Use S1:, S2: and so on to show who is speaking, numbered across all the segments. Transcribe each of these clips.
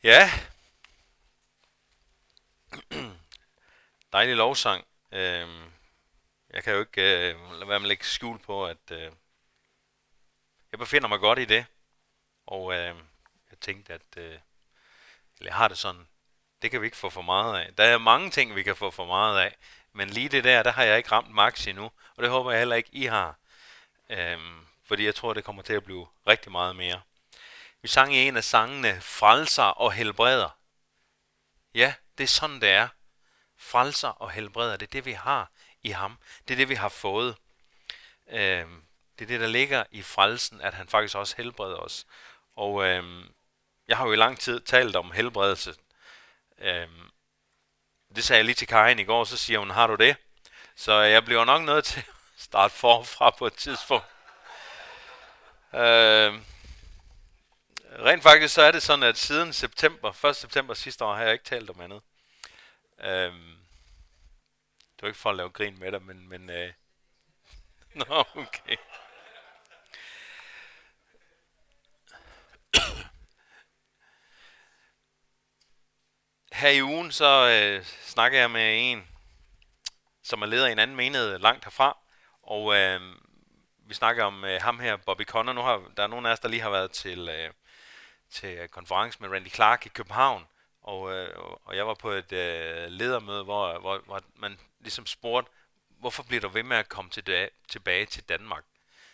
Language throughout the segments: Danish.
S1: Ja, dejlig lovsang. Jeg kan jo ikke lade være med at lægge skjul på, at jeg befinder mig godt i det. Og jeg tænkte, at eller jeg har det sådan, det kan vi ikke få for meget af. Der er mange ting, vi kan få for meget af. Men lige det der har jeg ikke ramt max endnu. Og det håber jeg heller ikke, I har. Fordi jeg tror, det kommer til at blive rigtig meget mere. Vi sang i en af sangene, frelser og helbreder. Ja, det er sådan, det er. Frelser og helbreder, det er det, vi har i ham. Det er det, vi har fået. Det er det, der ligger i frelsen, at han faktisk også helbreder os. Og jeg har jo i lang tid talt om helbredelse. Det sagde jeg lige til Karin i går, så siger hun, har du det? Så jeg bliver nok nødt til at starte forfra på et tidspunkt. Rent faktisk så er det sådan, at siden september, 1. september sidste år, har jeg ikke talt om andet. Det var ikke for at lave grin med dig, men nå, okay. Her i ugen så snakker jeg med en, som er leder i en anden menighed langt herfra, og vi snakker om ham her, Bobby Conner. Nu har der er nogen af os, der lige har været til konference med Randy Clark i København, og jeg var på et ledermøde, hvor man ligesom spurgte, hvorfor bliver du ved med at komme tilbage til Danmark?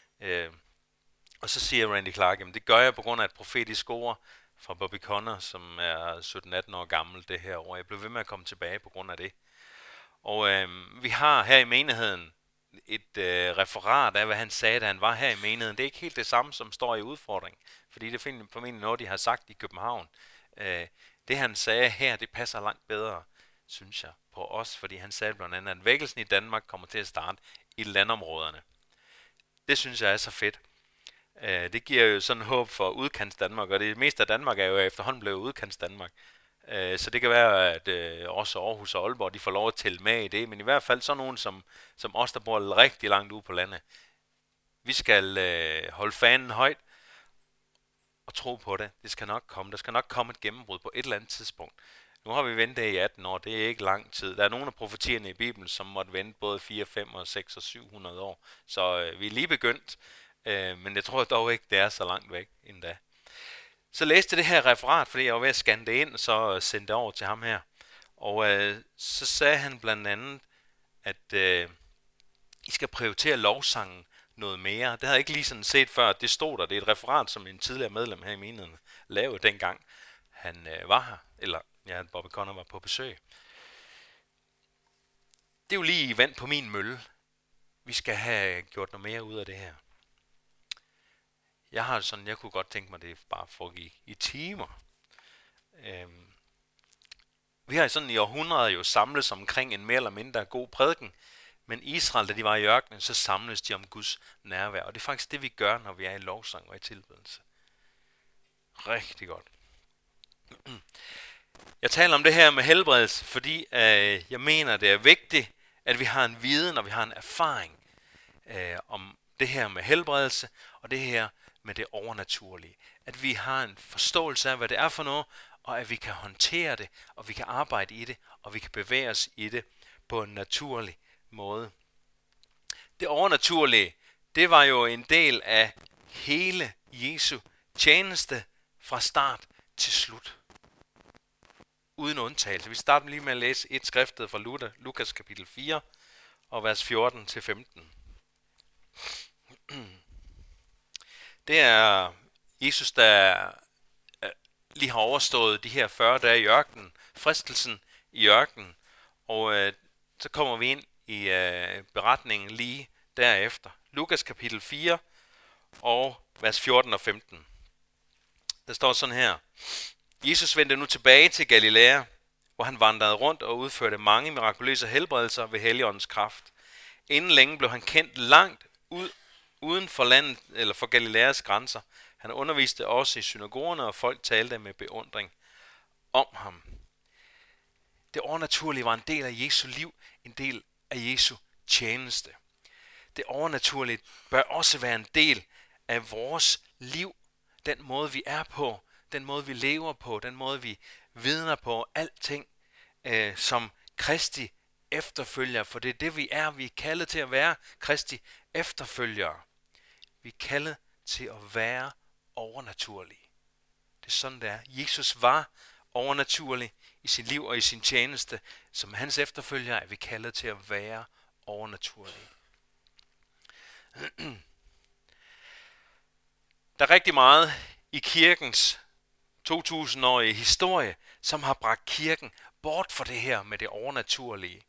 S1: Og så siger Randy Clark, jamen det gør jeg på grund af et profetisk ord fra Bobby Conner, som er 17-18 år gammel det her år. Jeg blev ved med at komme tilbage på grund af det. Og vi har her i menigheden et referat af, hvad han sagde, da han var her i menigheden. Det er ikke helt det samme, som står i udfordring, fordi det er formentlig noget, de har sagt i København. Det han sagde her, det passer langt bedre, synes jeg, på os, fordi han sagde blandt andet, at vækkelsen i Danmark kommer til at starte i landområderne. Det synes jeg er så fedt. Det giver jo sådan håb for udkants Danmark, og det meste af Danmark er jo efterhånden blevet udkants Danmark. Så det kan være, at også Aarhus og Aalborg, de får lov at tælle med i det, men i hvert fald sådan nogen som os, der bor rigtig langt ude på landet. Vi skal holde fanen højt og tro på det. Det skal nok komme. Der skal nok komme et gennembrud på et eller andet tidspunkt. Nu har vi ventet i 18 år, det er ikke lang tid. Der er nogle af profetierne i Bibelen, som måtte vente både 4, 5, og 6 og 700 år. Så vi er lige begyndt, men jeg tror dog ikke, det er så langt væk endda. Så læste det her referat, fordi jeg var ved at scanne det ind, så sendte det over til ham her. Og så sagde han blandt andet, at I skal prioritere lovsangen noget mere. Det havde jeg ikke lige sådan set før, at det stod der. Det er et referat, som en tidligere medlem her i menigheden lavede dengang han var her, eller ja, Bobby Conner var på besøg. Det er jo lige vand på min mølle. Vi skal have gjort noget mere ud af det her. Jeg har sådan, jeg kunne godt tænke mig, det bare foregik i timer. Vi har sådan i århundreder jo samlet omkring en mere eller mindre god prædiken, men Israel, da de var i ørkenen, så samles de om Guds nærvær, og det er faktisk det, vi gør, når vi er i lovsang og i tilbedelse. Rigtig godt. Jeg taler om det her med helbredelse, fordi jeg mener, det er vigtigt, at vi har en viden og vi har en erfaring om det her med helbredelse og det her med det overnaturlige. At vi har en forståelse af, hvad det er for noget, og at vi kan håndtere det, og vi kan arbejde i det, og vi kan bevæge os i det på en naturlig måde. Det overnaturlige, det var jo en del af hele Jesu tjeneste fra start til slut. Uden undtagelse. Vi starter lige med at læse et skriftet fra Lukas kapitel 4 og vers 14 til 15. Det er Jesus, der lige har overstået de her 40 dage i ørkenen, fristelsen i ørkenen, og så kommer vi ind i beretningen lige derefter. Lukas kapitel 4 og vers 14 og 15. Der står sådan her. Jesus vendte nu tilbage til Galilea, hvor han vandrede rundt og udførte mange mirakuløse helbredelser ved Helligåndens kraft. Inden længe blev han kendt langt uden for landet eller for Galileas grænser. Han underviste også i synagogerne, og folk talte med beundring om ham. Det overnaturlige var en del af Jesu liv, en del af Jesu tjeneste. Det overnaturlige bør også være en del af vores liv, den måde vi er på den måde vi lever på, den måde vi vidner på, alting som Kristi efterfølgere, for det er det vi er. Vi er kaldet til at være Kristi efterfølgere. Vi er kaldet til at være overnaturlige. Det er sådan det er. Jesus var overnaturlig i sit liv og i sin tjeneste. Som hans efterfølgere er vi kaldet til at være overnaturlige. Der er rigtig meget i kirkens 2000-årige historie, som har bragt kirken bort fra det her med det overnaturlige.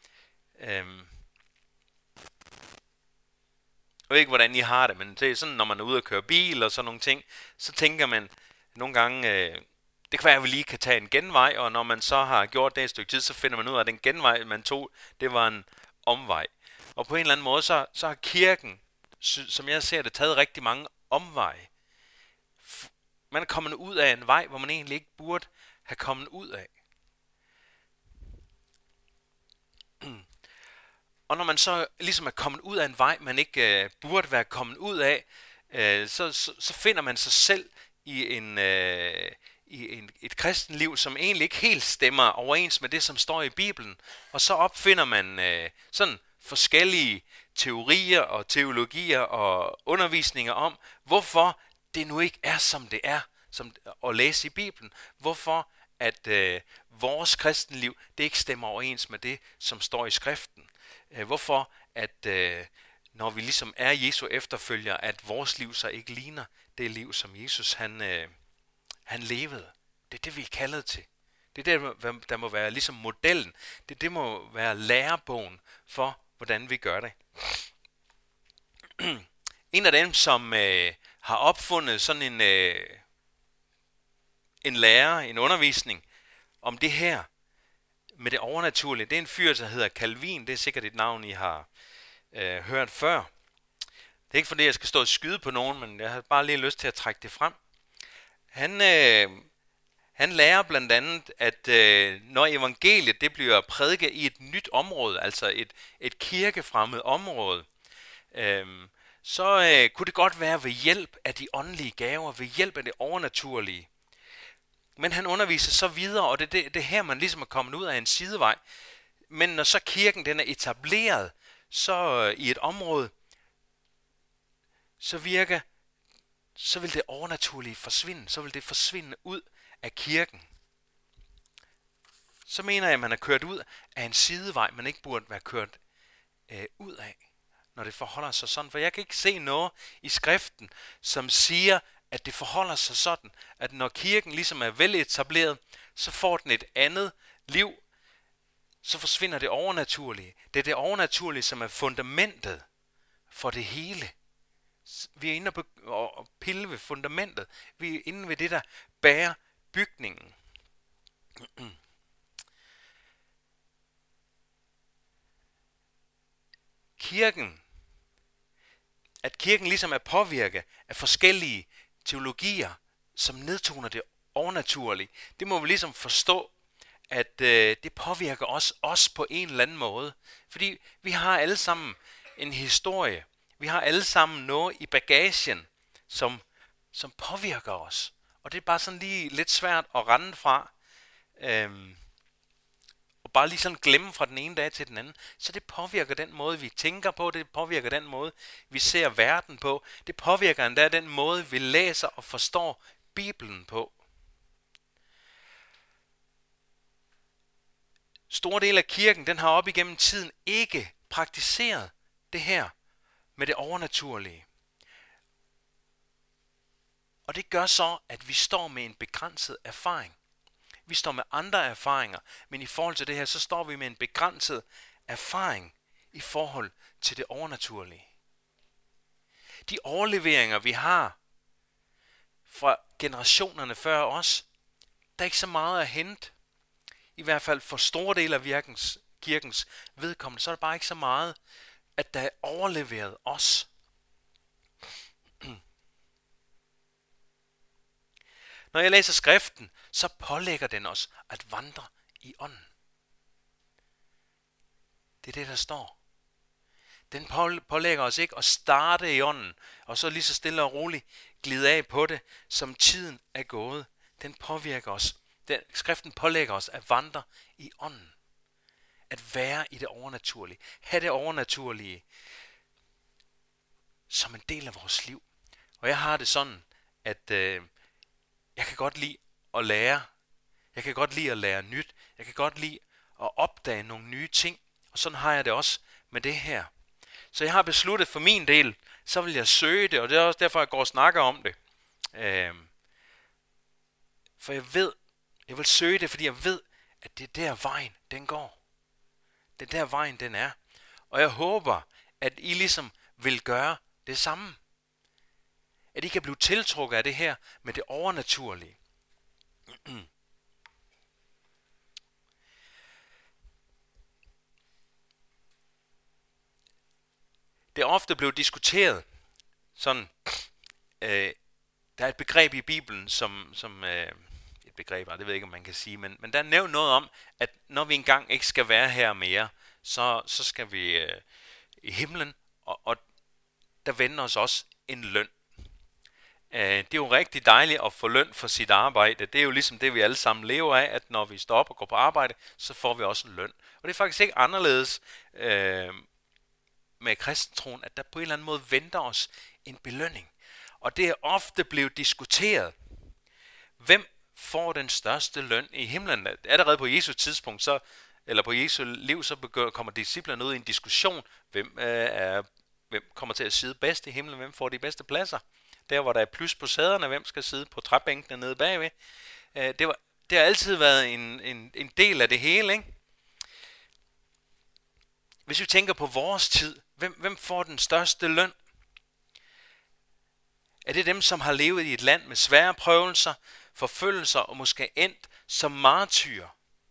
S1: Jeg ved ikke, hvordan I har det, men det er sådan, når man er ude og køre bil og sådan nogle ting, så tænker man nogle gange, det kan være, at vi lige kan tage en genvej, og når man så har gjort det et stykke tid, så finder man ud af, at den genvej, man tog, det var en omvej. Og på en eller anden måde, så har kirken, som jeg ser det, taget rigtig mange omveje. Man er kommet ud af en vej, hvor man egentlig ikke burde have kommet ud af. Og når man så ligesom er kommet ud af en vej, man ikke burde være kommet ud af, så finder man sig selv i et kristenliv, som egentlig ikke helt stemmer overens med det, som står i Bibelen. Og så opfinder man sådan forskellige teorier og teologier og undervisninger om, hvorfor det nu ikke er, som det er, som at læse i Bibelen. Hvorfor at vores kristenliv, det ikke stemmer overens med det, som står i skriften. Hvorfor at når vi ligesom er Jesu efterfølgere, at vores liv så ikke ligner det liv, som Jesus han levede. Det er det, vi er kaldet til. Det er det, der må være ligesom modellen. Det må være lærebogen for, hvordan vi gør det. En af dem, som har opfundet sådan en lærer, en undervisning om det her med det overnaturlige, det er en fyr, der hedder Calvin. Det er sikkert et navn, I har hørt før. Det er ikke fordi, jeg skal stå og skyde på nogen, men jeg har bare lige lyst til at trække det frem. Han lærer blandt andet, at når evangeliet det bliver prædiket i et nyt område, altså et kirkefremmed område, så kunne det godt være ved hjælp af de åndelige gaver, ved hjælp af det overnaturlige. Men han underviser så videre, og det her, man ligesom er kommet ud af en sidevej. Men når så kirken den er etableret, så i et område, så vil det overnaturlige forsvinde. Så vil det forsvinde ud af kirken. Så mener jeg, at man er kørt ud af en sidevej, man ikke burde være kørt ud af, når det forholder sig sådan. For jeg kan ikke se noget i skriften, som siger, at det forholder sig sådan, at når kirken ligesom er veletableret, så får den et andet liv, så forsvinder det overnaturlige. Det er det overnaturlige, som er fundamentet for det hele. Vi er inde og pille ved fundamentet. Vi er inde ved det, der bærer bygningen. At kirken ligesom er påvirket af forskellige teologier, som nedtoner det overnaturlige. Det må vi ligesom forstå, at det påvirker os på en eller anden måde. Fordi vi har alle sammen en historie. Vi har alle sammen noget i bagagen, som påvirker os. Og det er bare sådan lige lidt svært at rende fra. Og bare lige sådan glemme fra den ene dag til den anden. Så det påvirker den måde, vi tænker på. Det påvirker den måde, vi ser verden på. Det påvirker endda den måde, vi læser og forstår Bibelen på. Store del af kirken, den har op igennem tiden ikke praktiseret det her med det overnaturlige. Og det gør så, at vi står med en begrænset erfaring. Vi står med andre erfaringer, men i forhold til det her, så står vi med en begrænset erfaring i forhold til det overnaturlige. De overleveringer, vi har fra generationerne før os, der er ikke så meget at hente. I hvert fald for store dele af kirkens vedkommende, så er der bare ikke så meget, at der er overleveret os. Når jeg læser skriften, så pålægger den os at vandre i ånden. Det er det, der står. Den pålægger os ikke at starte i ånden, og så lige så stille og roligt glide af på det, som tiden er gået. den påvirker os. Skriften pålægger os at vandre i ånden. At være i det overnaturlige. Have det overnaturlige som en del af vores liv. Og jeg har det sådan, at jeg kan godt lide at lære. Jeg kan godt lide at lære nyt. Jeg kan godt lide at opdage nogle nye ting. Og sådan har jeg det også med det her. Så jeg har besluttet for min del, så vil jeg søge det, og det er også derfor, jeg går og snakker om det. For jeg vil søge det, fordi jeg ved, at det er der vejen, den går. Det er der vejen, den er. Og jeg håber, at I ligesom vil gøre det samme. At I kan blive tiltrukket af det her med det overnaturlige. Det er ofte blevet diskuteret sådan, der er et begreb i Bibelen, som et begreb, det ved jeg ikke, om man kan sige, men der er nævnt noget om, at når vi engang ikke skal være her mere, så skal vi i himlen, og der vender os også en løn. Det er jo rigtig dejligt at få løn for sit arbejde. Det er jo ligesom det, vi alle sammen lever af, at når vi står op og går på arbejde, så får vi også en løn. Og det er faktisk ikke anderledes med kristentroen, at der på en eller anden måde venter os en belønning. Og det er ofte blevet diskuteret, hvem får den største løn i himlen. Allerede på Jesu tidspunkt, eller på Jesu liv, så kommer disciplerne ud i en diskussion, hvem kommer til at sidde bedst i himlen, hvem får de bedste pladser. Der hvor der er plus på sæderne, hvem skal sidde på træbænkene nede bagved. Det har altid været en del af det hele, ikke? Hvis vi tænker på vores tid, hvem får den største løn? Er det dem, som har levet i et land med svære prøvelser, forfølgelser og måske endt som martyrer?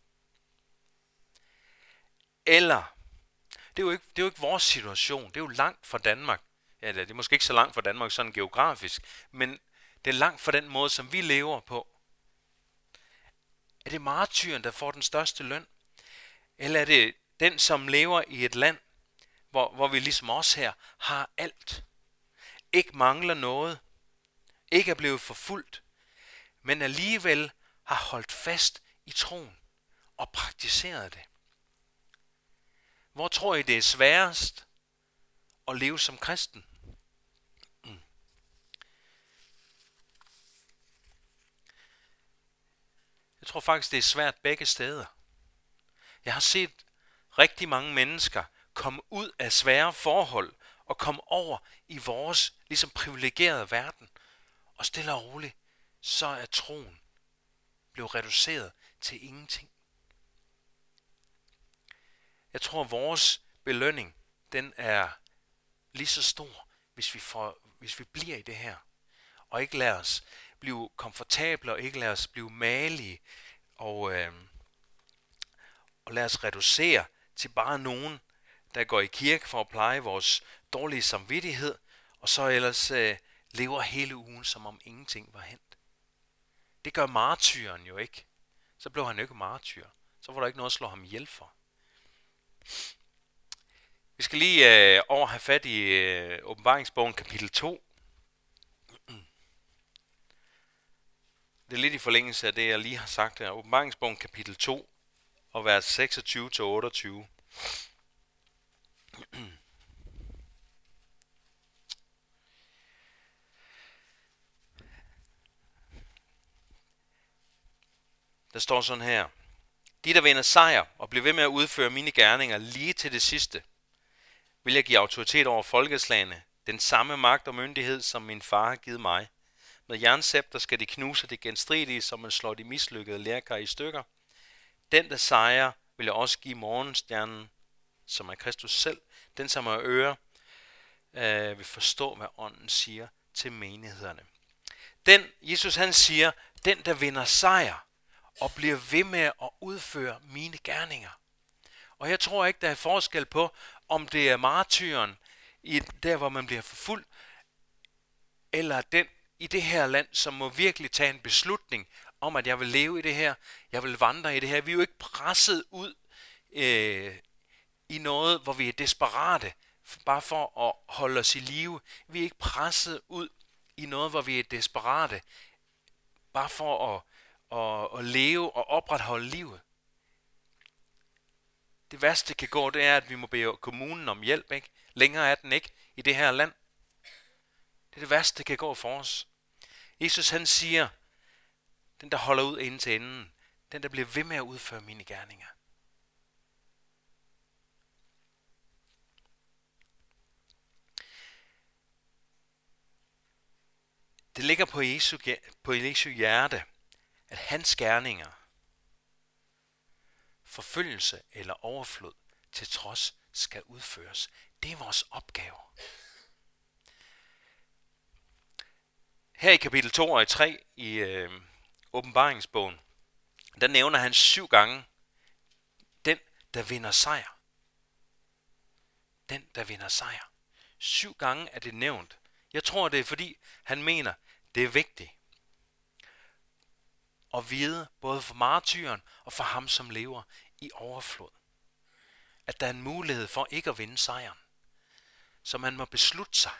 S1: Eller, det er jo ikke vores situation, det er jo langt fra Danmark. Ja, det er måske ikke så langt fra Danmark sådan geografisk, men det er langt fra den måde, som vi lever på. Er det martyren, der får den største løn? Eller er det den, som lever i et land, hvor vi ligesom os her har alt? Ikke mangler noget, ikke er blevet forfulgt, men alligevel har holdt fast i troen og praktiseret det. Hvor tror I, det er sværest at leve som kristen? Jeg tror faktisk, det er svært begge steder. Jeg har set rigtig mange mennesker komme ud af svære forhold og komme over i vores ligesom privilegerede verden. Og stille og roligt, så er troen blevet reduceret til ingenting. Jeg tror, vores belønning, den er lige så stor, hvis vi bliver i det her. Og ikke lader os blive komfortable, og ikke lader os blive malige, og lad os reducere til bare nogen, der går i kirke for at pleje vores dårlige samvittighed, og så ellers lever hele ugen, som om ingenting var hent. Det gør martyren jo ikke. Så blev han jo ikke martyr. Så var der ikke noget at slå ham ihjel for. Vi skal lige have fat i åbenbaringsbogen kapitel 2. Det er lidt i forlængelse af det, jeg lige har sagt her. Åbenbaringsbogen kapitel 2 og vers 26-28. Der står sådan her. De, der vinder sejr og bliver ved med at udføre mine gerninger lige til det sidste, vil jeg give autoritet over folkeslagene, den samme magt og myndighed, som min far har givet mig. Med jernscepter skal de knuse det genstridige, som man slår de mislykkede lærkar i stykker. Den, der sejrer, vil jeg også give morgenstjernen, som er Kristus selv. Den, som har ører, vil forstå, hvad ånden siger til menighederne. Jesus han siger, den, der vinder sejr og bliver ved med at udføre mine gerninger. Og jeg tror ikke, der er forskel på, om det er martyren, der hvor man bliver forfulgt, eller den i det her land, som må virkelig tage en beslutning om, at jeg vil leve i det her, jeg vil vandre i det her. Vi er jo ikke presset ud i noget, hvor vi er desperate, bare for at holde os i live. Vi er ikke presset ud i noget, hvor vi er desperate, bare for at leve og opretholde livet. Det værste, det kan gå, det er, at vi må bede kommunen om hjælp, ikke? Længere er den ikke i det her land. Det er det værste, det kan gå for os. Jesus han siger, den der holder ud ind til enden, den der bliver ved med at udføre mine gerninger. Det ligger på Jesu hjerte, at hans gerninger, forfølgelse eller overflod til trods, skal udføres. Det er vores opgave. Her i kapitel 2 og 3 i åbenbaringsbogen, der nævner han 7 gange den, der vinder sejr. Den, der vinder sejr. 7 gange er det nævnt. Jeg tror, det er fordi, han mener, det er vigtigt at vide, både for martyren og for ham, som lever i overflod, at der er en mulighed for ikke at vinde sejren. Så man må beslutte sig.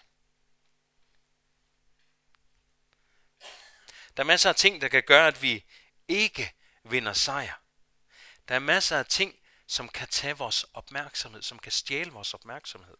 S1: Der er masser af ting, der kan gøre, at vi ikke vinder sejr. Der er masser af ting, som kan tage vores opmærksomhed, som kan stjæle vores opmærksomhed.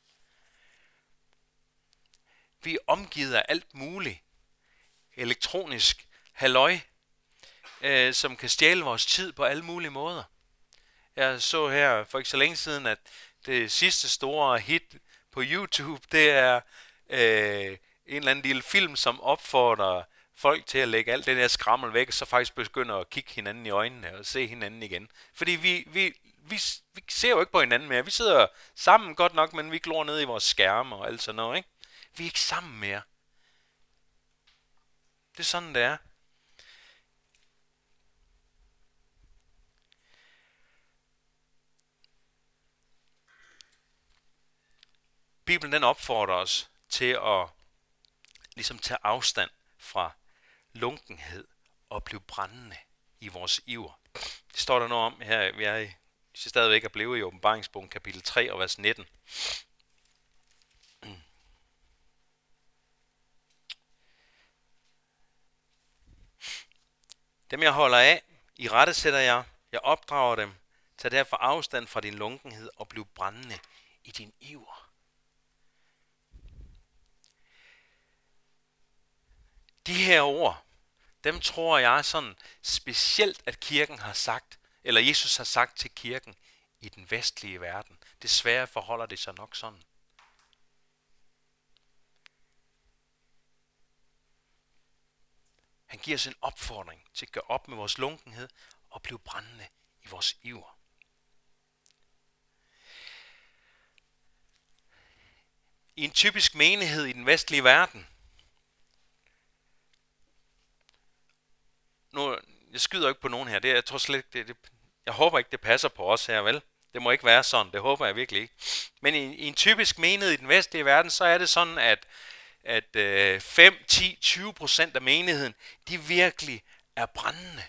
S1: Vi er omgivet af alt muligt elektronisk halløj, som kan stjæle vores tid på alle mulige måder. Jeg så her for ikke så længe siden, at det sidste store hit på YouTube, det er en eller anden lille film, som opfordrer folk til at lægge alt det der skrammel væk, og så faktisk begynder at kigge hinanden i øjnene og se hinanden igen. Fordi vi ser jo ikke på hinanden mere. Vi sidder sammen godt nok, men vi glor ned i vores skærme og alt sådan noget, ikke? Vi er ikke sammen mere. Det er sådan, det er. Bibelen den opfordrer os til at ligesom tage afstand fra lunkenhed og blive brændende i vores iver. Det står der noget om her. Vi er stadigvæk at blive i åbenbaringsbogen kapitel 3 og vers 19. Dem jeg holder af, i rette sætter jeg opdrager dem. Tag derfor afstand fra din lunkenhed og bliv brændende i din iver. De her ord, dem tror jeg sådan specielt, at kirken har sagt, eller Jesus har sagt til kirken i den vestlige verden. Desværre forholder det sig nok sådan. Han giver os en opfordring til at gøre op med vores lunkenhed og blive brændende i vores iver. I en typisk menighed i den vestlige verden, nu, jeg skyder ikke på nogen her, jeg tror slet ikke, jeg håber ikke, det passer på os her, vel? Det må ikke være sådan, det håber jeg virkelig ikke. Men i en typisk menighed i den vestlige verden, så er det sådan, at 5, 10, 20% af menigheden, de virkelig er brændende.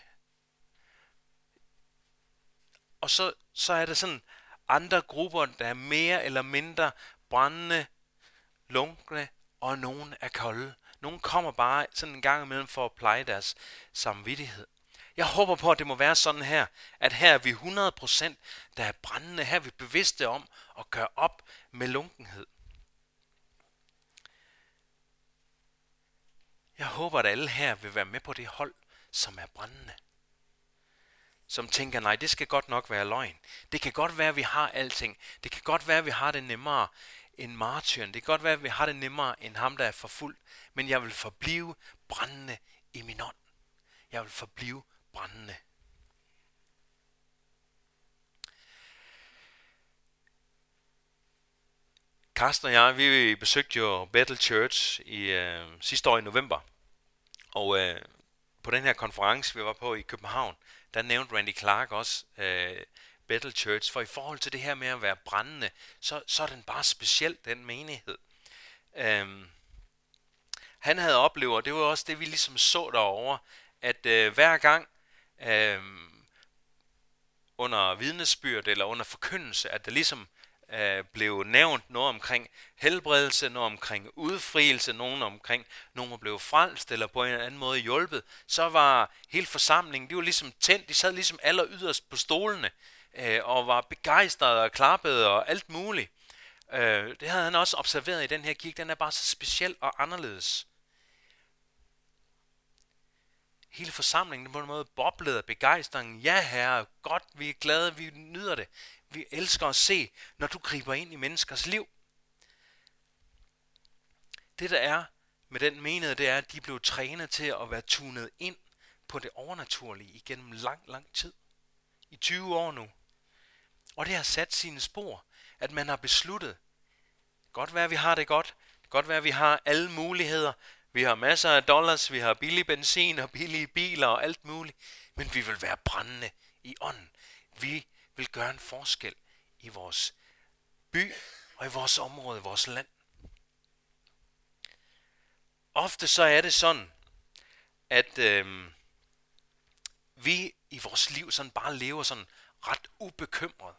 S1: Og så er der sådan andre grupper, der er mere eller mindre brændende, lunkne, og nogen er kolde. Nogle kommer bare sådan en gang imellem for at pleje deres samvittighed. Jeg håber på, at det må være sådan her, at her er vi 100%, der er brændende. Her er vi bevidste om at gøre op med lunkenhed. Jeg håber, at alle her vil være med på det hold, som er brændende. Som tænker, nej, det skal godt nok være løgn. Det kan godt være, at vi har alting. Det kan godt være, at vi har det nemmere end martyren. Det kan godt være, at vi har det nemmere end ham, der er forfulgt. Men jeg vil forblive brændende i min ånd. Jeg vil forblive brændende. Karsten og jeg, vi besøgte jo Bethel Church i sidste år i november. Og på den her konference, vi var på i København, der nævnte Randy Clark også Bethel Church. For i forhold til det her med at være brændende, så er den bare speciel, den menighed. Han havde oplevet, og det var også det, vi ligesom så derovre, at hver gang under vidnesbyrd eller under forkyndelse, at der ligesom blev nævnt noget omkring helbredelse, noget omkring udfrielse, nogen omkring, nogen var blevet frelst eller på en eller anden måde hjulpet, så var hele forsamlingen, de var ligesom tændt, de sad ligesom aller yderst på stolene og var begejstrede og klappede og alt muligt. Det havde han også observeret i den her kirke, den er bare så speciel og anderledes. Hele forsamlingen på en måde boblede af begejstringen. Ja herre, godt, vi er glade, vi nyder det. Vi elsker at se, når du griber ind i menneskers liv. Det der er med den menighed, det er, at de blev trænet til at være tunet ind på det overnaturlige igennem lang tid. I 20 år nu. Og det har sat sine spor, at man har besluttet. Godt være, at vi har det godt. Godt være, at vi har alle muligheder. Vi har masser af dollars, vi har billig benzin og billige biler og alt muligt. Men vi vil være brændende i ånden. Vi vil gøre en forskel i vores by og i vores område, i vores land. Ofte så er det sådan, at vi i vores liv sådan bare lever sådan ret ubekymret.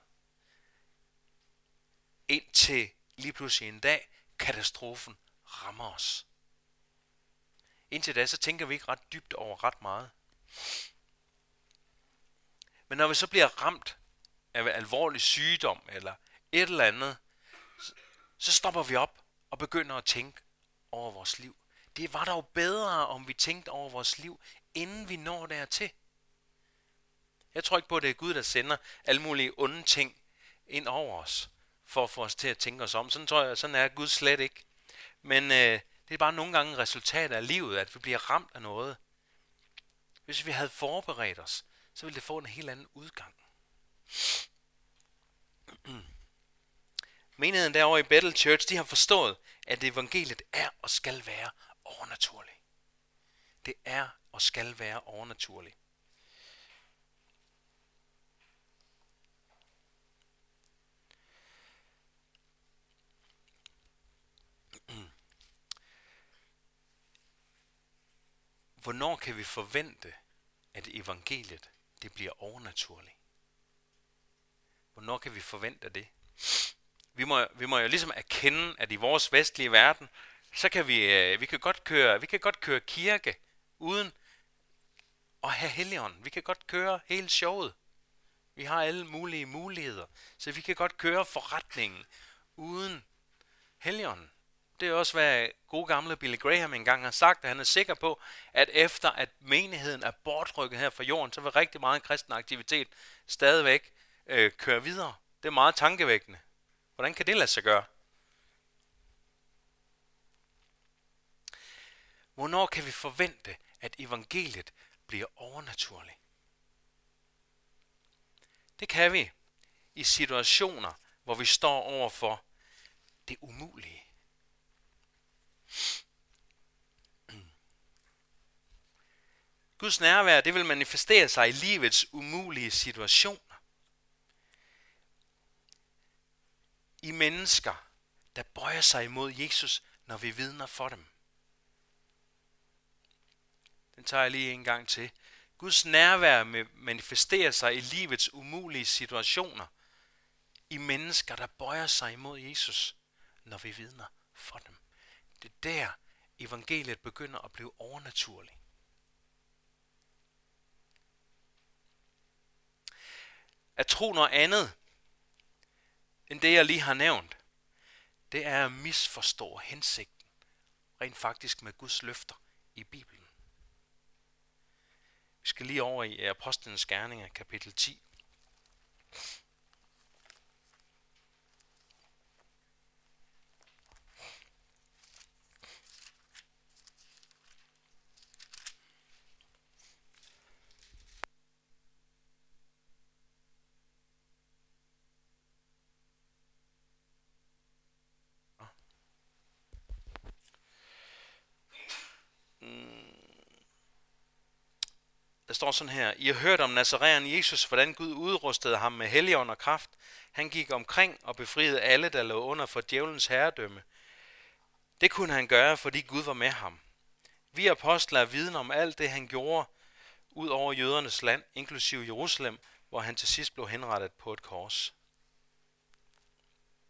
S1: Indtil lige pludselig en dag, katastrofen rammer os. Indtil da, så tænker vi ikke ret dybt over ret meget. Men når vi så bliver ramt af alvorlig sygdom eller et eller andet, så stopper vi op og begynder at tænke over vores liv. Det var dog bedre, om vi tænkte over vores liv, inden vi når dertil. Jeg tror ikke på, at det er Gud, der sender alle mulige onde ting ind over os, for at få os til at tænke os om. Sådan er Gud slet ikke. Men det er bare nogle gange resultatet af livet, at vi bliver ramt af noget. Hvis vi havde forberedt os, så ville det få en helt anden udgang. Menigheden derovre i Bethel Church, de har forstået, at evangeliet er og skal være overnaturligt. Det er og skal være overnaturligt. Hvornår kan vi forvente, at evangeliet det bliver overnaturligt? Hvornår kan vi forvente det? Vi må jo ligesom erkende, at i vores vestlige verden, så kan vi kan godt køre kirke uden at have Helligånden. Vi kan godt køre hele showet. Vi har alle mulige muligheder, så vi kan godt køre forretningen uden Helligånden. Det er også, hvad gode gamle Billy Graham engang har sagt, at han er sikker på, at efter at menigheden er bortrykket her fra jorden, så vil rigtig meget kristen aktivitet stadigvæk køre videre. Det er meget tankevækkende. Hvordan kan det lade sig gøre? Hvornår kan vi forvente, at evangeliet bliver overnaturligt? Det kan vi i situationer, hvor vi står over for det umulige. Guds nærvær, det vil manifestere sig i livets umulige situationer. I mennesker, der bøjer sig imod Jesus, når vi vidner for dem. Den tager jeg lige en gang til. Guds nærvær manifesterer sig i livets umulige situationer. I mennesker, der bøjer sig imod Jesus, når vi vidner for dem. Det er der, evangeliet begynder at blive overnaturligt. At tro noget andet, end det jeg lige har nævnt, det er at misforstå hensigten, rent faktisk med Guds løfter i Bibelen. Vi skal lige over i Apostlenes Gerninger, kapitel 10. Der står sådan her: I har hørt om Nazaræeren Jesus, hvordan Gud udrustede ham med helligånd og kraft. Han gik omkring og befriede alle, der lå under for djævelens herredømme. Det kunne han gøre, fordi Gud var med ham. Vi apostler er viden om alt det, han gjorde ud over jødernes land, inklusive Jerusalem, hvor han til sidst blev henrettet på et kors.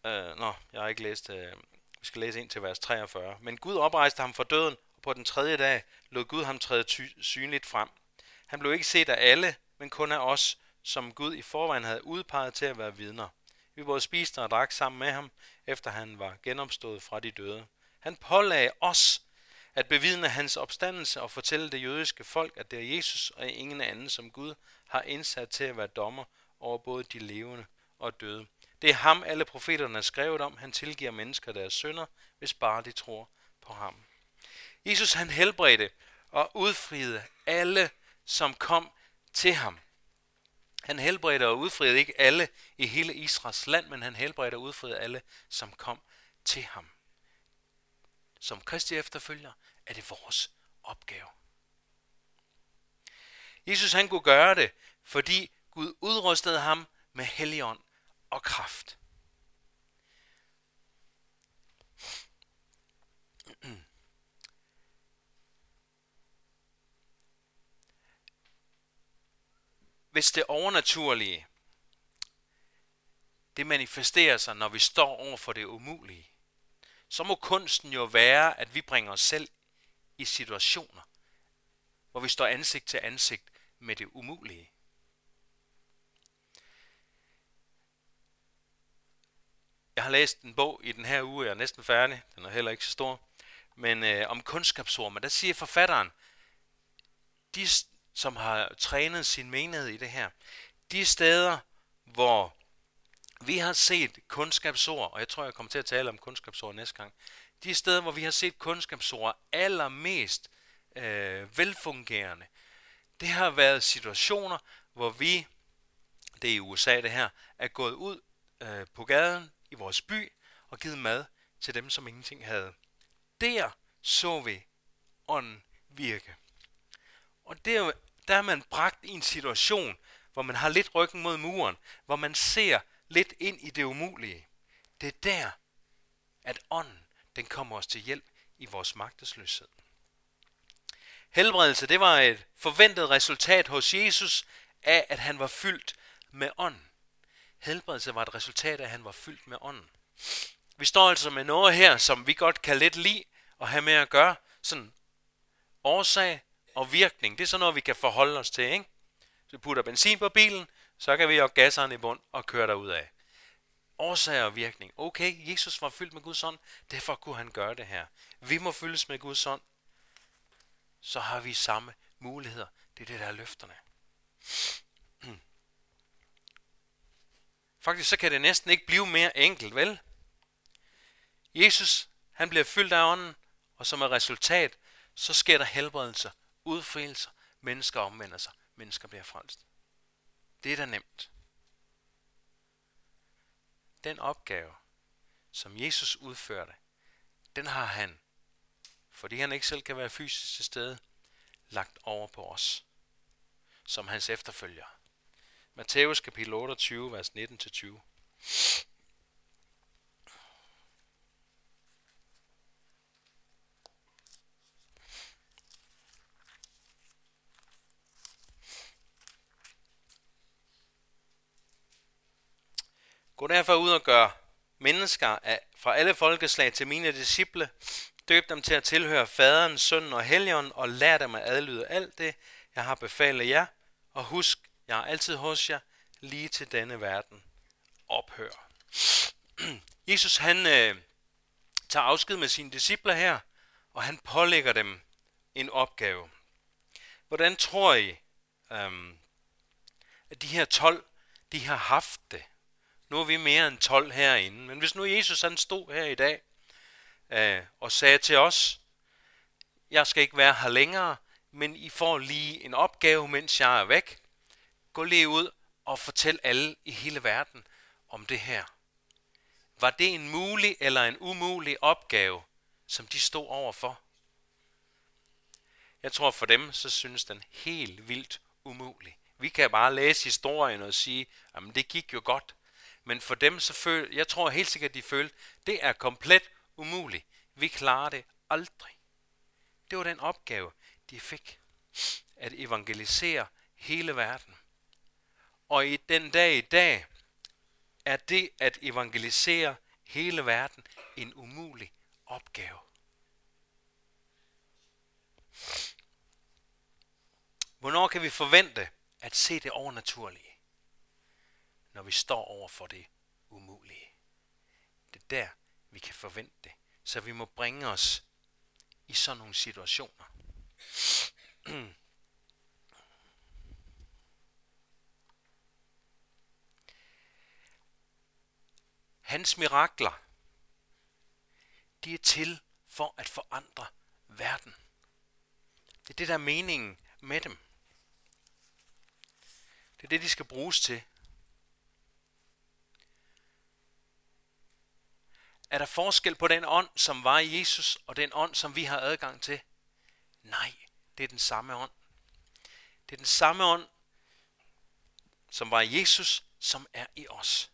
S1: Jeg har ikke læst. Vi skal læse ind til vers 43. Men Gud oprejste ham fra døden, og på den tredje dag lod Gud ham træde synligt frem. Han blev ikke set af alle, men kun af os, som Gud i forvejen havde udpeget til at være vidner. Vi både spiste og drak sammen med ham, efter han var genopstået fra de døde. Han pålagde os at bevidne hans opstandelse og fortælle det jødiske folk, at det er Jesus og ingen anden, som Gud har indsat til at være dommer over både de levende og døde. Det er ham, alle profeterne er skrevet om. Han tilgiver mennesker deres synder, hvis bare de tror på ham. Jesus han helbredte og udfriede alle, som kom til ham. Han helbredte og udfriede ikke alle i hele Israels land, men han helbredte og udfriede alle, som kom til ham. Som Kristi efterfølger er det vores opgave. Jesus han kunne gøre det, fordi Gud udrustede ham med Helligånd og kraft. Hvis det overnaturlige, det manifesterer sig, når vi står over for det umulige, så må kunsten jo være, at vi bringer os selv i situationer, hvor vi står ansigt til ansigt med det umulige. Jeg har læst en bog i den her uge, jeg er næsten færdig, den er heller ikke så stor, men om kundskabsord, men der siger forfatteren, de som har trænet sin menighed i det her, de steder, hvor vi har set kundskabsord, og jeg tror, jeg kommer til at tale om kundskabsord næste gang, de steder, hvor vi har set kundskabsord allermest velfungerende, det har været situationer, hvor vi, det er i USA det her, er gået ud på gaden i vores by og givet mad til dem, som ingenting havde. Der så vi ånden virke. Og der er man bragt i en situation, hvor man har lidt ryggen mod muren, hvor man ser lidt ind i det umulige. Det er der, at ånden, den kommer os til hjælp i vores magtesløshed. Helbredelse, det var et forventet resultat hos Jesus af, at han var fyldt med ånden. Helbredelse var et resultat af, at han var fyldt med ånden. Vi står altså med noget her, som vi godt kan lidt lide at have med at gøre. Sådan årsag og virkning, det er sådan noget, vi kan forholde os til, ikke? Så putter benzin på bilen, så kan vi jo gasseren i bund og køre derud af. Årsag og virkning. Okay, Jesus var fyldt med Guds ånd, derfor kunne han gøre det her. Vi må fyldes med Guds ånd, så har vi samme muligheder. Det er det, der er løfterne. Faktisk så kan det næsten ikke blive mere enkelt, vel? Jesus, han bliver fyldt af ånden, og som et resultat, så sker der helbredelser, udfrielser, mennesker omvender sig, mennesker bliver frelst. Det er da nemt. Den opgave, som Jesus udførte, den har han, fordi han ikke selv kan være fysisk til stede, lagt over på os, som hans efterfølger. Matthæus kapitel 28, vers 19-20. Gå derfor ud og gør mennesker fra alle folkeslag til mine disciple. Døb dem til at tilhøre Faderen, Sønnen og Helligånden, og lær dem at adlyde alt det, jeg har befalet jer. Og husk, jeg er altid hos jer, lige til denne verden. Ophør. Jesus han tager afsked med sine disciple her, og han pålægger dem en opgave. Hvordan tror I, at de her 12, de har haft det? Nu er vi mere end 12 herinde, men hvis nu Jesus han stod her i dag og sagde til os, jeg skal ikke være her længere, men I får lige en opgave, mens jeg er væk. Gå lige ud og fortæl alle i hele verden om det her. Var det en mulig eller en umulig opgave, som de stod overfor? Jeg tror for dem, så synes den helt vildt umulig. Vi kan bare læse historien og sige, jamen det gik jo godt. Men for dem, jeg tror helt sikkert, de følte, det er komplet umuligt. Vi klarer det aldrig. Det var den opgave, de fik. At evangelisere hele verden. Og i den dag i dag, er det at evangelisere hele verden en umulig opgave. Hvornår kan vi forvente at se det overnaturlige? Når vi står over for det umulige. Det er der, vi kan forvente det. Så vi må bringe os i sådan nogle situationer. Hans mirakler, de er til for at forandre verden. Det er det, der er meningen med dem. Det er det, de skal bruges til. Er der forskel på den ånd, som var i Jesus, og den ånd, som vi har adgang til? Nej, det er den samme ånd. Det er den samme ånd, som var i Jesus, som er i os.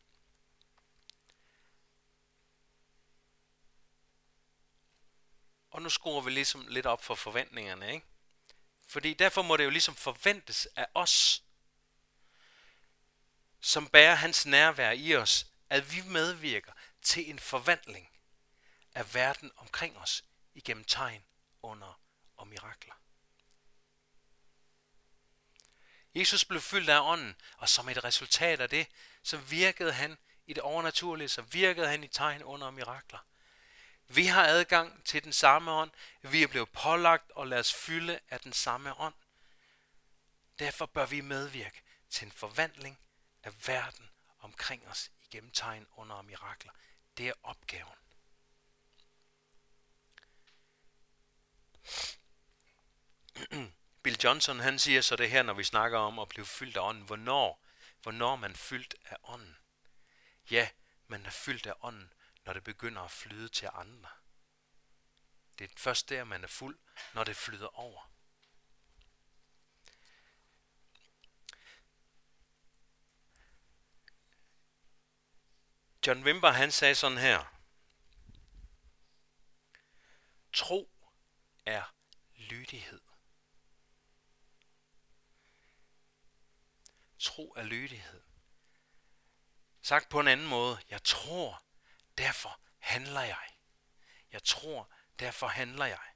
S1: Og nu skruer vi ligesom lidt op for forventningerne, ikke? Fordi derfor må det jo ligesom forventes af os, som bærer hans nærvær i os, at vi medvirker til en forvandling af verden omkring os igennem tegn, under og mirakler. Jesus blev fyldt af ånden, og som et resultat af det, så virkede han i det overnaturlige, så virkede han i tegn, under og mirakler. Vi har adgang til den samme ånd. Vi er blevet pålagt og lade os fylde af den samme ånd. Derfor bør vi medvirke til en forvandling af verden omkring os igennem tegn, under og mirakler. Det er opgaven. Bill Johnson, han siger så det her, når vi snakker om at blive fyldt af ånden. Hvornår er man fyldt af ånden? Ja, man er fyldt af ånden, når det begynder at flyde til andre. Det er først der, man er fuld, når det flyder over. John Wimber, han sagde sådan her. Tro er lydighed. Tro er lydighed. Sagt på en anden måde. Jeg tror, derfor handler jeg. Jeg tror, derfor handler jeg.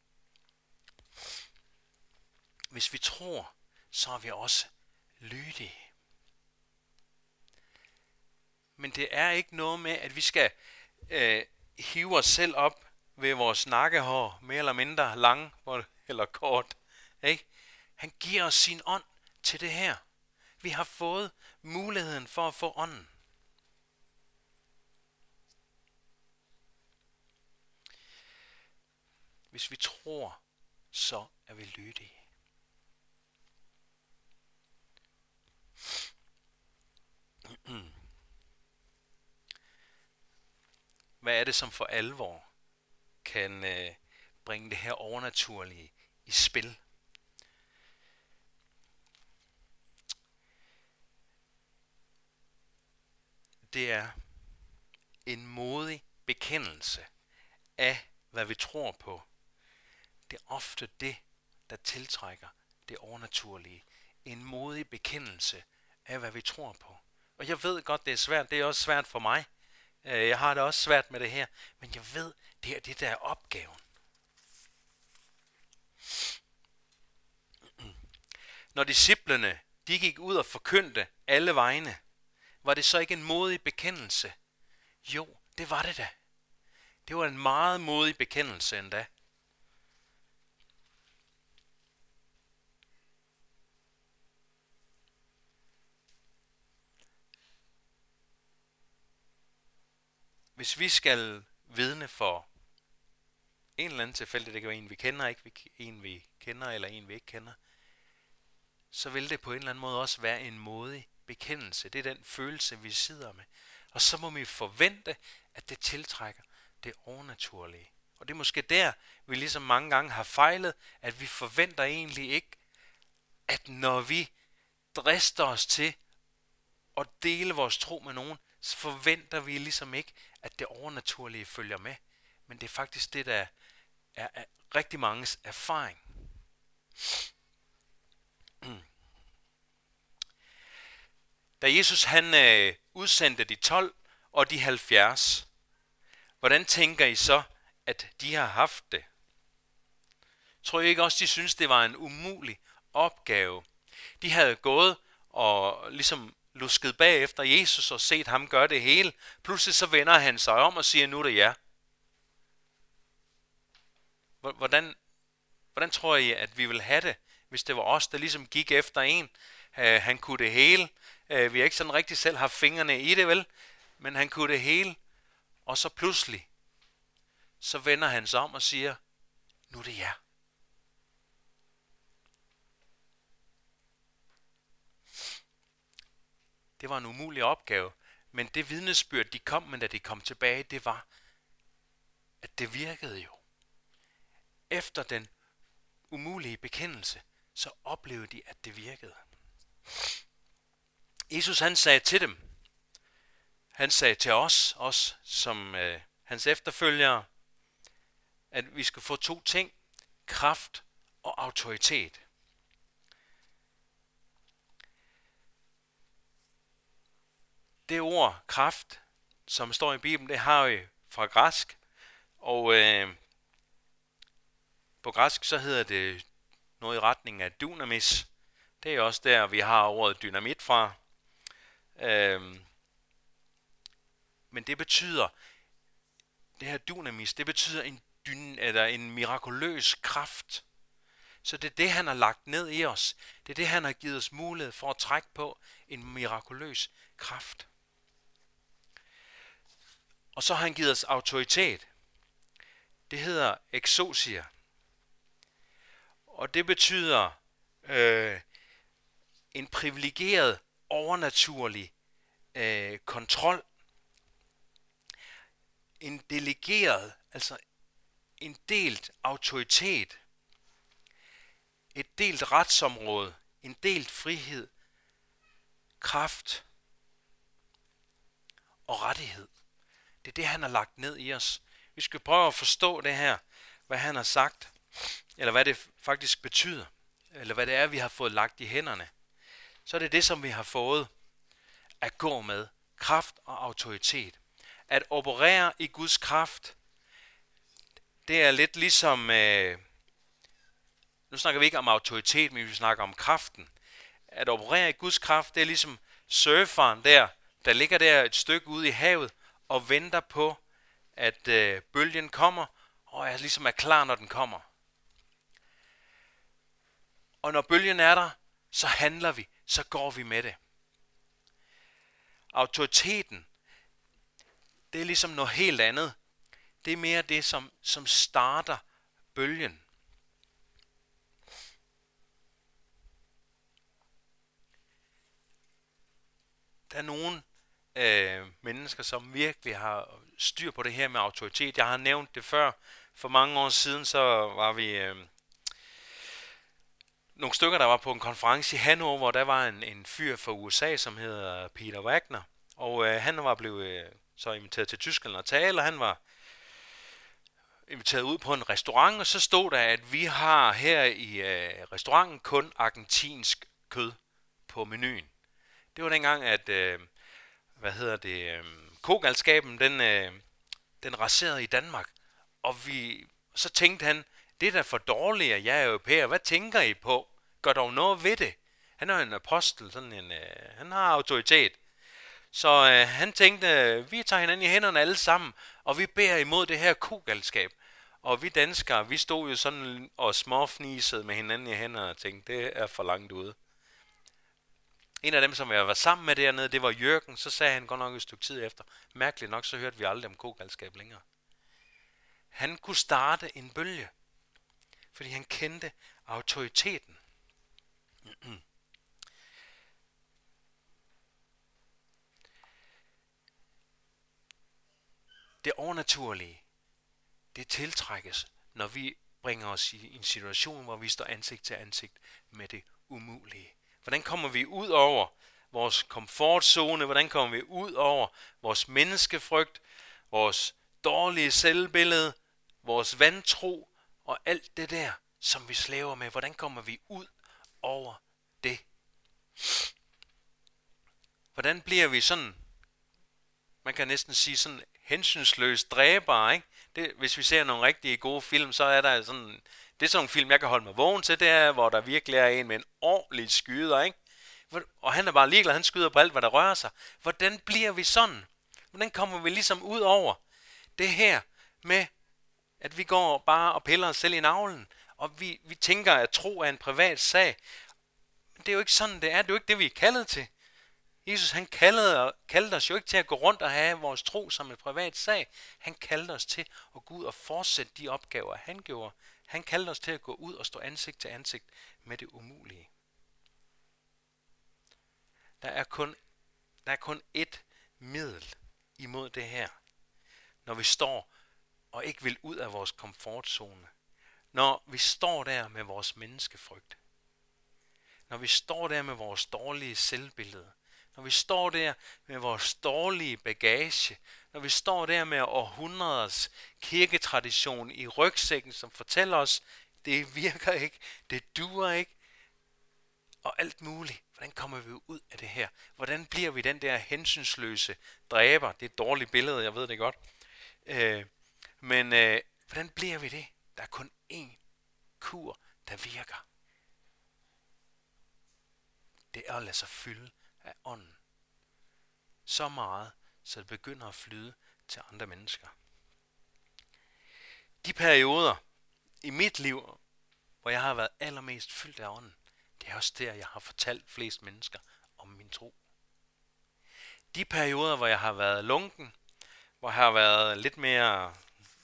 S1: Hvis vi tror, så er vi også lydige. Men det er ikke noget med, at vi skal hive os selv op ved vores nakkehår, mere eller mindre lang eller kort. Ikke? Han giver os sin ånd til det her. Vi har fået muligheden for at få ånden. Hvis vi tror, så er vi lydige. Hvad er det, som for alvor kan bringe det her overnaturlige i spil? Det er en modig bekendelse af, hvad vi tror på. Det er ofte det, der tiltrækker det overnaturlige. En modig bekendelse af, hvad vi tror på. Og jeg ved godt, det er svært. Det er også svært for mig. Jeg har det også svært med det her. Men jeg ved, det er det, der er opgaven. Når disciplene, de gik ud og forkyndte alle vegne, var det så ikke en modig bekendelse? Jo, det var det da. Det var en meget modig bekendelse endda. Hvis vi skal vidne for en eller anden tilfælde, det kan være en, vi kender, ikke en, vi kender, eller en, vi ikke kender, så vil det på en eller anden måde også være en modig bekendelse. Det er den følelse, vi sidder med. Og så må vi forvente, at det tiltrækker det overnaturlige. Og det er måske der, vi ligesom mange gange har fejlet, at vi forventer egentlig ikke, at når vi drister os til at dele vores tro med nogen, så forventer vi ligesom ikke, at det overnaturlige følger med. Men det er faktisk det, der er rigtig manges erfaring. Da Jesus han udsendte de 12, og de 70. Hvordan tænker I så, at de har haft det? Tror I ikke også, de synes, det var en umulig opgave? De havde gået og ligesom lusket bagefter Jesus og set ham gøre det hele. Pludselig så vender han sig om og siger, nu er det jer. Hvordan tror I, at vi vil have det, hvis det var os, der ligesom gik efter en? Han kunne det hele. Vi har ikke sådan rigtig selv haft fingrene i det, vel? Men han kunne det hele. Og så pludselig, så vender han sig om og siger, nu er det jer. Det var en umulig opgave. Men det vidnesbyrd, de kom med, da de kom tilbage, det var, at det virkede jo. Efter den umulige bekendelse, så oplevede de, at det virkede. Jesus han sagde til dem, han sagde til os som hans efterfølgere, at vi skal få 2 ting, kraft og autoritet. Det ord kraft, som står i Bibelen, det har vi fra græsk, og på græsk så hedder det noget i retning af dunamis. Det er også der, vi har ordet dynamit fra. Men det betyder, det her dunamis, det betyder en mirakuløs kraft. Så det er det, han har lagt ned i os. Det er det, han har givet os mulighed for at trække på, en mirakuløs kraft. Og så har han givet os autoritet. Det hedder exousia. Og det betyder en privilegeret, overnaturlig kontrol. En delegeret, altså en delt autoritet. Et delt retsområde. En delt frihed. Kraft og rettighed. Det er det, han har lagt ned i os. Vi skal prøve at forstå det her, hvad han har sagt, eller hvad det faktisk betyder, eller hvad det er, vi har fået lagt i hænderne. Så er det det, som vi har fået at gå med. Kraft og autoritet. At operere i Guds kraft, det er lidt ligesom, nu snakker vi ikke om autoritet, men vi snakker om kraften. At operere i Guds kraft, det er ligesom surferen der ligger der et stykke ude i havet, og venter på, at bølgen kommer, og er ligesom er klar, når den kommer. Og når bølgen er der, så handler vi, så går vi med det. Autoriteten, det er ligesom noget helt andet. Det er mere det, som starter bølgen. Der er nogle mennesker, som virkelig har styr på det her med autoritet. Jeg har nævnt det før. For mange år siden, så var vi nogle stykker, der var på en konference i Hannover, hvor der var en fyr fra USA, som hedder Peter Wagner. Og han var blevet så inviteret til Tyskland og tale, og han var inviteret ud på en restaurant, og så stod der, at vi har her i restauranten kun argentinsk kød på menuen. Det var dengang, at kogalskaben, den raserede i Danmark. Og så tænkte han, det er da for dårligt, at jeg er europæer. Hvad tænker I på? Gør dog noget ved det. Han er en apostel, han har autoritet. Så han tænkte, vi tager hinanden i hænderne alle sammen, og vi beder imod det her kogalskab. Og vi danskere, vi stod jo sådan og småfnisede med hinanden i hænderne og tænkte, det er for langt ude. En af dem, som jeg var sammen med dernede, det var Jørgen. Så sagde han godt nok et stykke tid efter. Mærkeligt nok, så hørte vi aldrig om kogalskab længere. Han kunne starte en bølge, fordi han kendte autoriteten. Det overnaturlige, det tiltrækkes, når vi bringer os i en situation, hvor vi står ansigt til ansigt med det umulige. Hvordan kommer vi ud over vores komfortzone? Hvordan kommer vi ud over vores menneskefrygt, vores dårlige selvbillede, vores vantro og alt det der, som vi slæver med? Hvordan kommer vi ud over det? Hvordan bliver vi sådan man kan næsten sige sådan hensynsløst dræber, ikke? Det, hvis vi ser nogle rigtig gode film, så er der sådan, det er sådan nogle film, jeg kan holde mig vågen til, det er, hvor der virkelig er en med en ordentlig skyder, ikke? Og han er bare ligeglad, han skyder på alt, hvad der rører sig. Hvordan bliver vi sådan? Hvordan kommer vi ligesom ud over det her med, at vi går bare og piller os selv i navlen, og vi tænker, at tro er en privat sag. Men det er jo ikke sådan, det er. Det er jo ikke det, vi er kaldet til. Jesus, han kaldte os jo ikke til at gå rundt og have vores tro som en privat sag. Han kaldte os til at gå ud og fortsætte de opgaver, han gjorde. Han kaldte os til at gå ud og stå ansigt til ansigt med det umulige. Der er kun ét middel imod det her. Når vi står og ikke vil ud af vores komfortzone. Når vi står der med vores menneskefrygt. Når vi står der med vores dårlige selvbillede. Når vi står der med vores dårlige bagage. Når vi står der med århundreders kirketradition i rygsækken, som fortæller os, det virker ikke, det duer ikke, og alt muligt. Hvordan kommer vi ud af det her? Hvordan bliver vi den der hensynsløse dræber? Det er et dårligt billede, jeg ved det godt. Men hvordan bliver vi det? Der er kun én kur, der virker. Det er at lade sig fylde af ånden. Så meget, så det begynder at flyde til andre mennesker. De perioder i mit liv, hvor jeg har været allermest fyldt af ånden, det er også der, jeg har fortalt flest mennesker om min tro. De perioder, hvor jeg har været lunken, hvor jeg har været lidt mere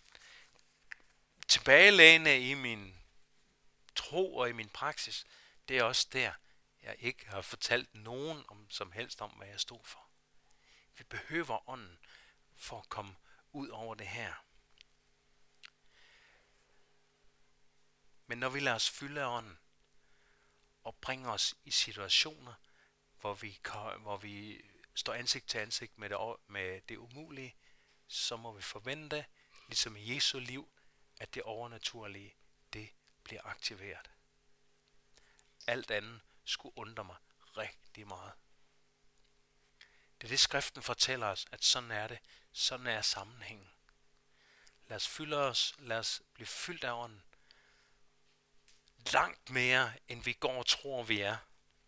S1: tilbagelæne i min tro og i min praksis, det er også der, jeg ikke har fortalt nogen som helst om, hvad jeg stod for. Vi behøver ånden for at komme ud over det her. Men når vi lader os fylde af ånden, og bringer os i situationer, hvor vi står ansigt til ansigt med det umulige, så må vi forvente, ligesom i Jesu liv, at det overnaturlige, det bliver aktiveret. Alt andet skulle undre mig rigtig meget. Det er det, skriften fortæller os, at sådan er det. Sådan er sammenhængen. Lad os blive fyldt af ånden. Langt mere, end vi går og tror, vi er.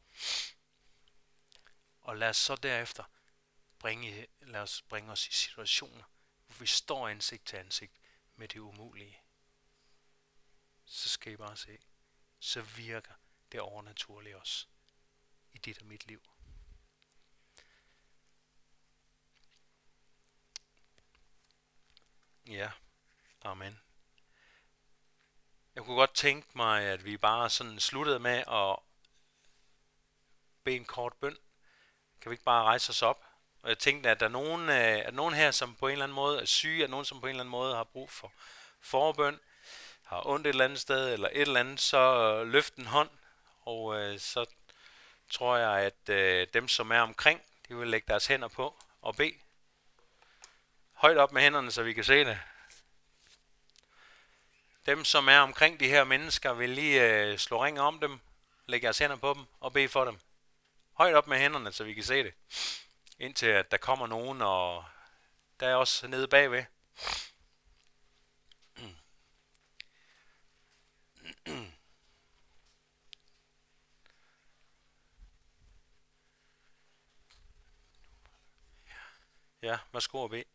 S1: Og lad os så derefter lad os bringe os i situationer, hvor vi står ansigt til ansigt med det umulige. Så skal I bare se, så virker det overnaturlige også i dit og mit liv. Ja, amen. Jeg kunne godt tænke mig, at vi bare sådan sluttede med at bede en kort bøn. Kan vi ikke bare rejse os op? Og jeg tænkte, at der er nogen her, som på en eller anden måde er syge, at nogen, som på en eller anden måde har brug for forbøn, har ondt et eller andet sted, eller et eller andet, så løft en hånd, og så tror jeg, at dem, som er omkring, de vil lægge deres hænder på og bede. Højt op med hænderne, så vi kan se det. Dem, som er omkring de her mennesker, vil lige slå ring om dem, lægge jeres hænder på dem og bede for dem. Højt op med hænderne, så vi kan se det. Indtil at der kommer nogen, og der er også nede bagved. Ja, værsgo at bede.